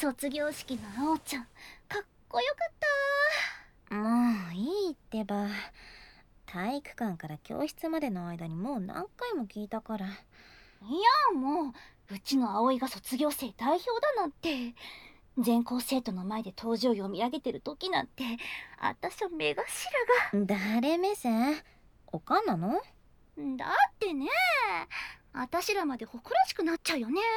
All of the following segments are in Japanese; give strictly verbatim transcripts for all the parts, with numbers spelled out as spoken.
卒業式のあおちゃんかっこよかった。 もういいってば。体育館から教室までの間にもう何回も聞いたから。いやもううちの葵が卒業生代表だなんて、全校生徒の前で登場を見上げてる時なんて、あたしゃ目頭が。 誰目線？おかんなの？ だってね、あたしらまで誇らしくなっちゃうよね。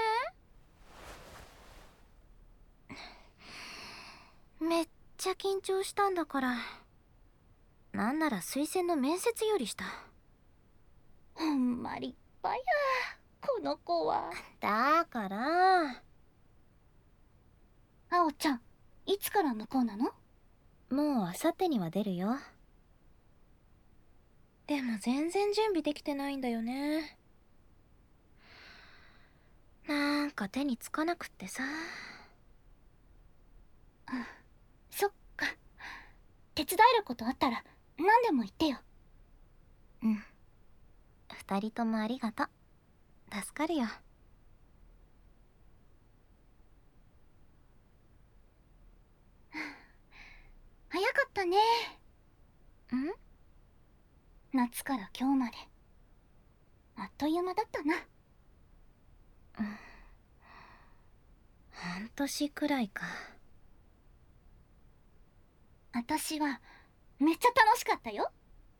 めっちゃ緊張したんだから。なんなら推薦の面接よりした。 ほんま立派やこの子は。 だからあおちゃん、いつから向こうなの？ もうあさってには出るよ。でも全然準備できてないんだよね。なんか手につかなくってさ。 うん、そっか。手伝えることあったら何でも言ってよ。 うん。二人ともありがとう。助かるよ。 早かったね。 ん？ 夏から今日まであっという間だったな。 うん。半年くらいか。 私はめっちゃ楽しかったよ。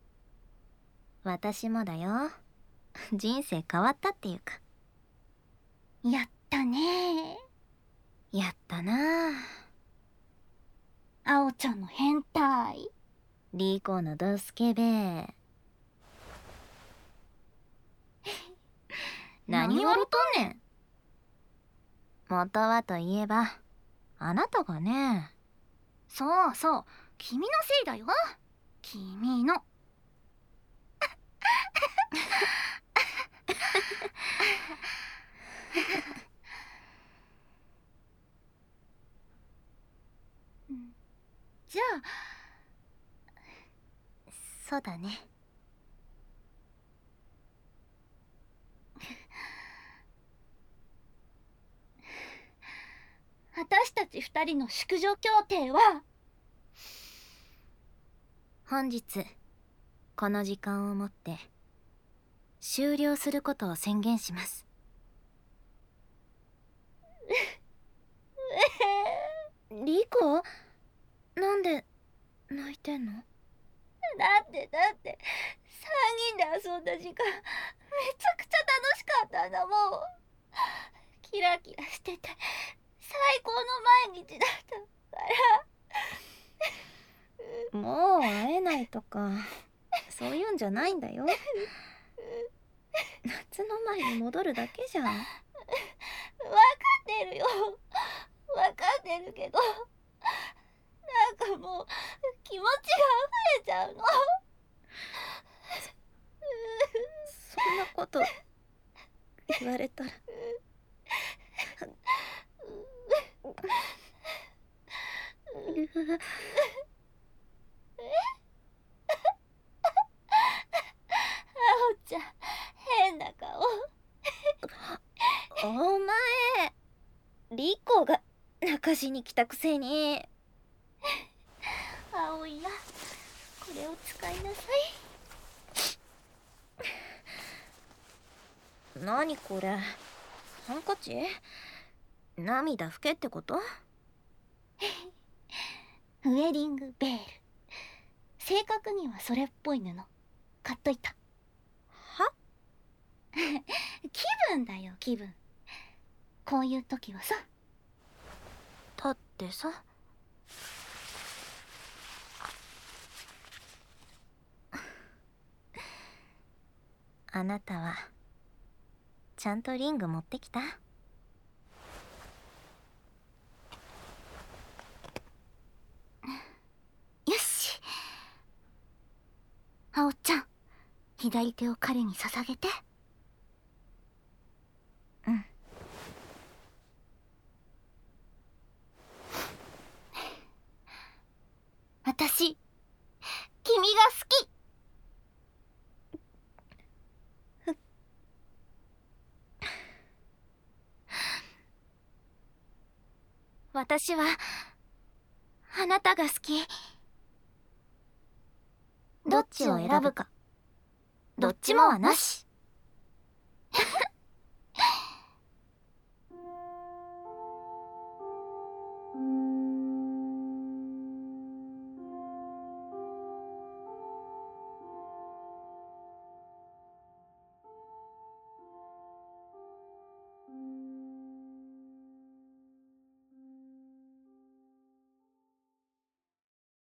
私もだよ。人生変わったっていうか。 やったね。 やったな。 あおちゃんの変態、 リコのドスケベ。何笑とんねん。元はといえばあなたがね。 そうそう、君のせいだよ。君のじゃあそうだね。 私たち二人の淑女協定は本日この時間をもって終了することを宣言します。リコ、なんで泣いてんの？ だってだってさんにんで遊んだ時間めちゃくちゃ楽しかったんだもん。キラキラしてて最高の毎日だったからもう会えないとかそういうんじゃないんだよ。夏の前に戻るだけじゃん。 分かってるよ、分かってるけど、なんかもう気持ちが溢れちゃうの。 そんなこと言われたらあおちゃん変な顔。 お前、リコが泣かしに来たくせに。 あおいや、これを使いなさい。 何これ、ハンカチ？涙拭けってこと？ ウェディングベール、正確にはそれっぽい布買っといた。 は？ 気分だよ気分。こういう時はさ。 だってさ、あなたはちゃんとリング持ってきた？ よし。あおちゃん、左手を彼に捧げて。 うん。 私、君が好き。 私はあなたが好き。どっちを選ぶか、どっちもはなし。